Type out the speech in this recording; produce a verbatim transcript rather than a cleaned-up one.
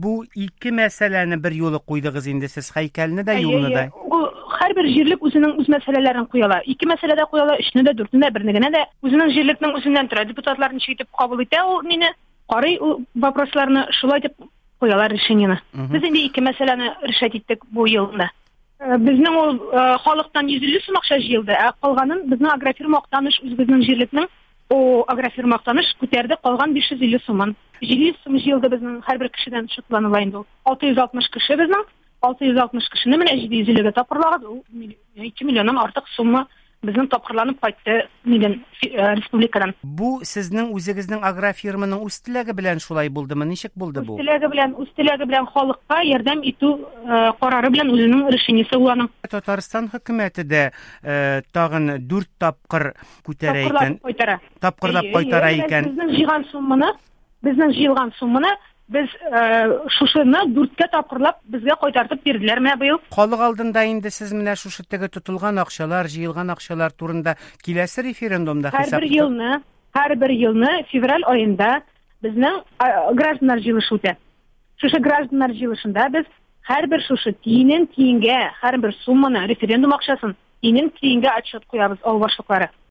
бу ике мәсьәләне бер юлы куйдыгыз инде сез, һәйкәлне дә, юлны да. Һәрбер җирлек үзенең үз мәсьәләләрен куяла. Ике мәсьәләдә куяла, өчне дә, дүртне дә, берне генә дә үзенең җирлекнең үзеннән тора. Депутатлар ничек итеп кабул итә, ул мине карый, ул вопросларны шулай дип куялар решениене. Без инде ике мәсьәләне решать иттек бу елда. Безнең ул халыктан йөз илле сум акча җыелды, ә калганын безнең агрофирма Актаныш үзебезнең җирлекнең о агрофирма Актаныш күтәрде, калган биш йөз илле сумын. җиде йөз сум җыелды безнең һәрбер кешедән шатланыла инде ул. алты йөз алтмыш кеше безнең, алты йөз алтмыш кешене менә җиде йөз иллегә тапкырлагыз, ул ике миллионнан артык сумма безнең тапкырланып кайтты милен республикадан. Бу сезнең үзегезнең агрофирманың үз теләге белән шулай булдымы? Ничек булды бу? Үз теләге белән, үз теләге белән халыкка ярдәм итү карары белән үзенең решениесе уланың. Татарстан хөкүмәте дә тагын дүрт тапкыр күтәрә икән. Тапкырлап кайтара икән. Безнең җыйган сумманы, безнең җыелган сумманы без шушыны дүрткә тапкырлап безгә кайтартып бирделәр менә быел. Халык алдында инде сез менә шушы теге тотылган акчалар, җыелган акчалар турында киләсе референдумда хисап. Һәрбер елны, һәрбер елны февраль аенда безнең гражданнар җыелышы үтә. Шушы гражданнар җыелышында без һәрбер шушы тиеннән тиенгә һәрбер сумманы, референдум акчасын тиеннән тиенгә отчет куябыз, авыл башлыклары.